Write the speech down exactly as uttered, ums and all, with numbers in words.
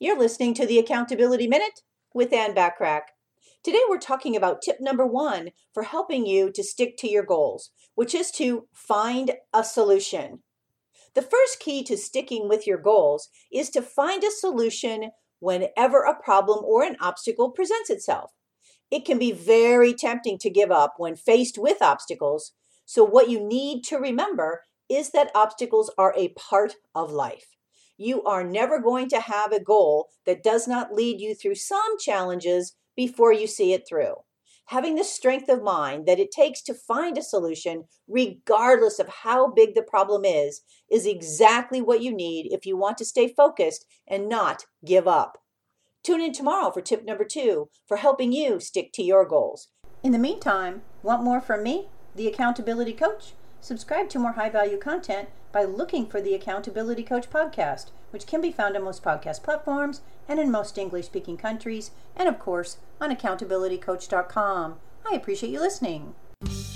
You're listening to the Accountability Minute with Ann Backrack. Today we're talking about tip number one for helping you to stick to your goals, which is to find a solution. The first key to sticking with your goals is to find a solution whenever a problem or an obstacle presents itself. It can be very tempting to give up when faced with obstacles, so what you need to remember is that obstacles are a part of life. You are never going to have a goal that does not lead you through some challenges before you see it through. Having the strength of mind that it takes to find a solution, regardless of how big the problem is, is exactly what you need if you want to stay focused and not give up. Tune in tomorrow for tip number two for helping you stick to your goals. In the meantime, want more from me, the Accountability Coach? Subscribe to more high-value content by looking for the Accountability Coach podcast, which can be found on most podcast platforms and in most English-speaking countries, and of course, on accountability coach dot com. I appreciate you listening.